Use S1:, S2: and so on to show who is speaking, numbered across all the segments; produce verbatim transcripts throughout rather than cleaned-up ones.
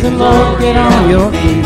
S1: the Lord, get on your feet.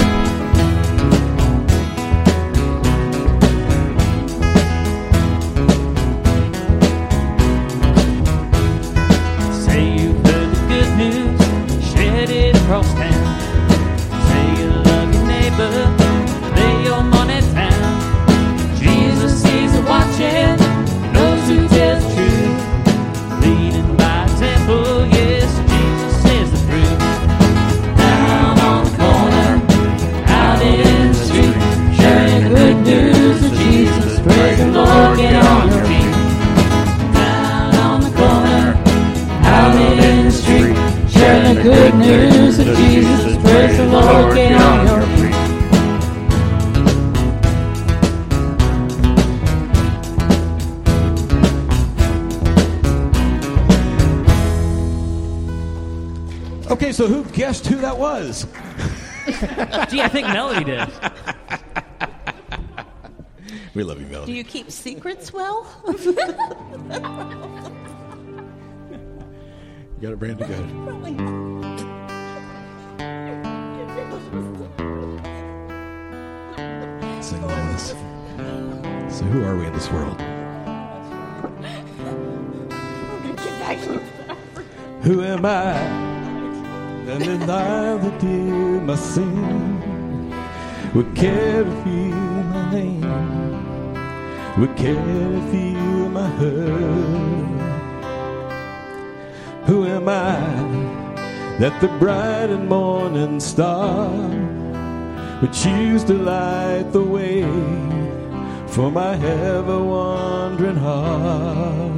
S2: Say you've heard the good news, shed it across town. Say you love your neighbor, lay your money down. Jesus sees the watching, knows who tells the truth. Leading by a temple, yes, Jesus says the truth. Down on the corner, out in the street, sharing the good news of Jesus. Praise the Lord, get on your feet. Down on the corner, out in the street, sharing the good news of Jesus. Praise the Lord, get on your feet.
S3: Okay, so who guessed who that was?
S2: Gee, I think Melody did.
S3: We love you,
S4: Do
S3: Melody.
S4: you keep secrets well?
S3: You got it, Brandon? Go ahead. Sing along with us. So who are we in this world? Who am I? And then I that did my sin would care to feel my name, would care to feel my hurt. Who am I that the bright and morning star would choose to light the way for my ever-wandering heart?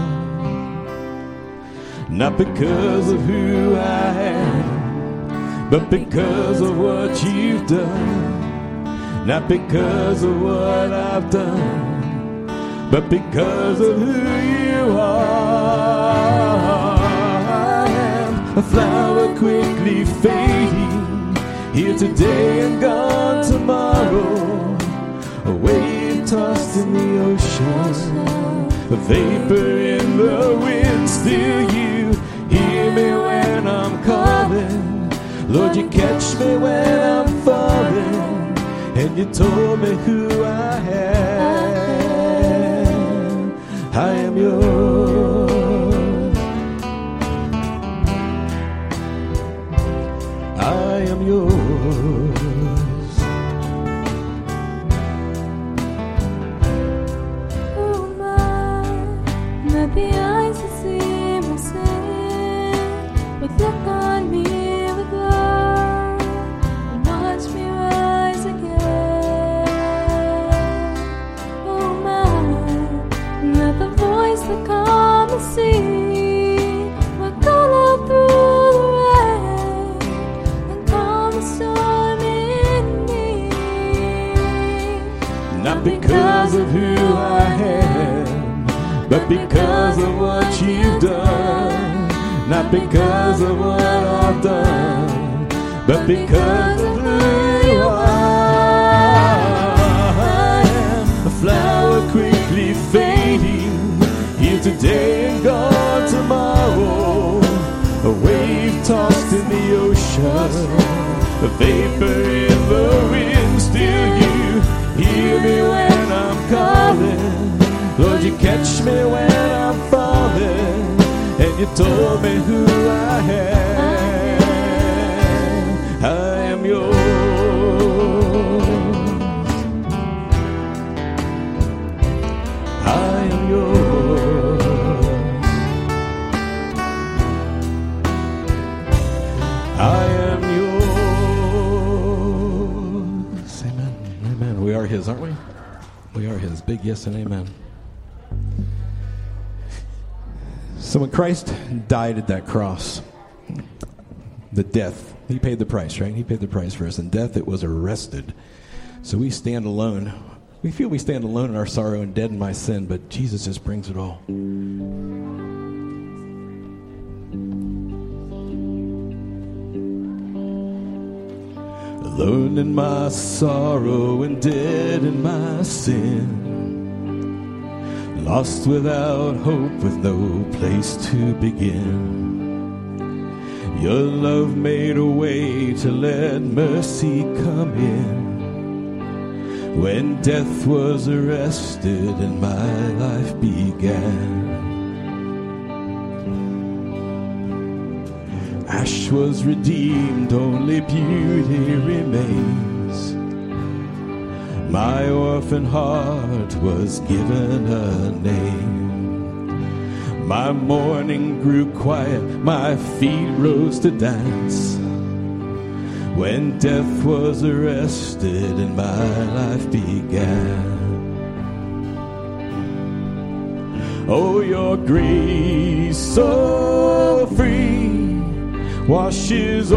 S3: Not because of who I am, but because of what you've done. Not because of what I've done, but because of who you are. I am a flower quickly fading, here today and gone tomorrow. A wave tossed in the ocean, a vapor in the wind. Still you hear me when I'm calling. Lord, you catch me when I'm falling, and you told me who I am. I am yours. I am yours.
S5: Who am I that the eyes that see my sin would look on me with love and watch me rise again? Who am I that the voice that calm the sea would call out through the rain and calm the storm in me?
S3: Not because of who I am, but because of what you've done. Not because of what I've done, but because of who you are. I am a flower quickly fading, here today and gone tomorrow. A wave tossed in the ocean, a vapor in the wind. Still you hear me when I'm calling. Lord, you catch me when I'm falling, and you told me who I am. I am yours. I am yours. I am yours. Amen. Amen. We are his, aren't we? We are his. Big yes and amen. So when Christ died at that cross, the death, he paid the price, right? He paid the price for us. In death, it was arrested. So we stand alone. We feel we stand alone in our sorrow and dead in my sin, but Jesus just brings it all. Alone in my sorrow and dead in my sin. Lost without hope with no place to begin. Your love made a way to let mercy come in. When death was arrested and my life began. Ash was redeemed, only beauty remains. My orphan heart was given a name. My mourning grew quiet, my feet rose to dance. When death was arrested and my life began. Oh, your grace so free washes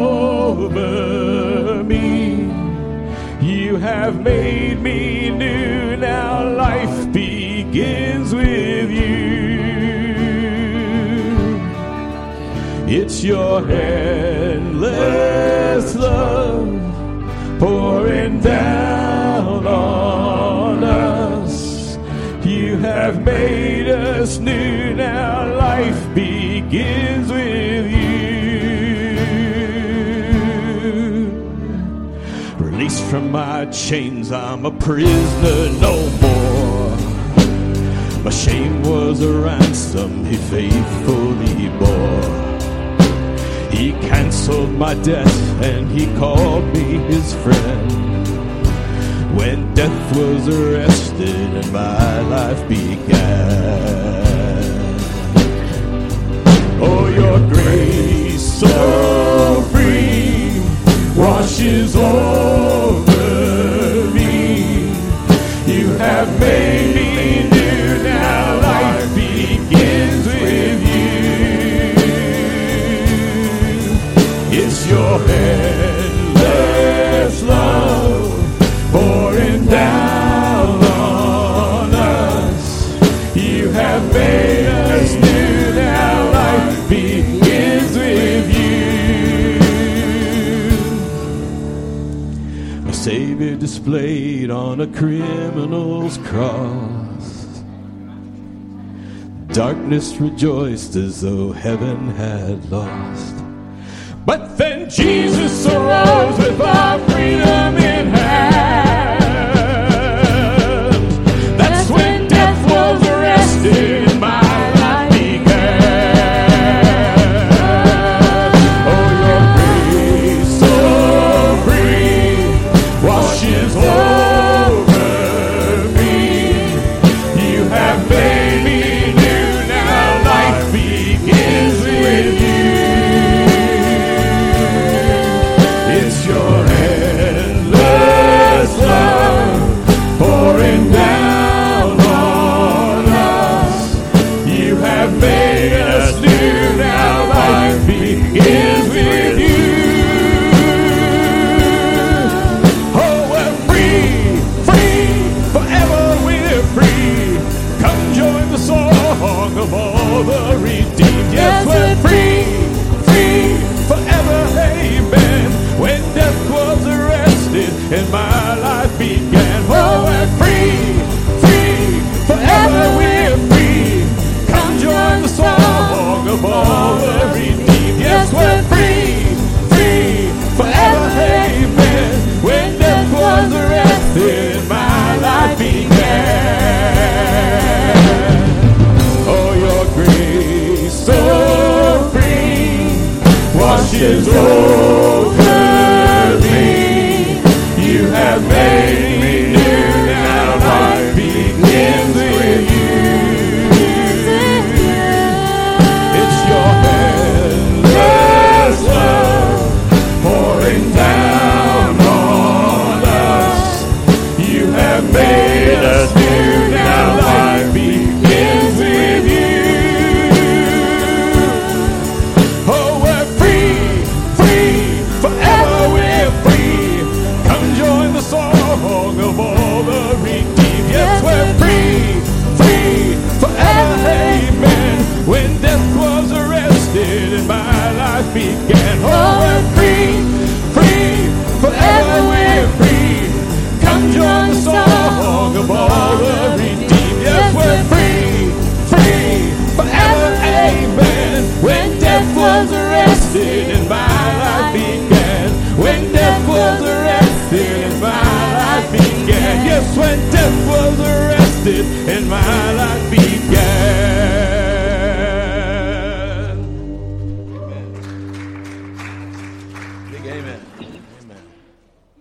S3: over me. You have made me new, now life begins with you. It's your endless love pouring down on us. You have made us new, now life begins with you. Released from my chains, I'm a prisoner no more. My shame was a ransom he faithfully bore. He canceled my debt and he called me his friend. When death was arrested and my life began. Oh, your grace so free washes over me. You have made me new, now life begins with you. It's your endless love pouring down on us. You have made us new, now life begins with you. A Savior displayed on a criminal's cross. Darkness rejoiced as though heaven had lost. But then Jesus arose with our freedom in hand. That's when death was arrested and my life began. Oh, your grace so free washes over me. You have made me new, now life begins with you. Your endless love pouring down on us. You have made us new, now life begins with you. Oh, we're free, free, forever we're free. Come join the song of all the redeemed. Yes, we're free, free, forever, amen. When death was arrested and my life began. Oh, we're free, free, forever we're free. Come join the song of all the redeemed. Yes, we're free, free, forever, amen. When death was arrested and my life began. Oh, your grace so free washes over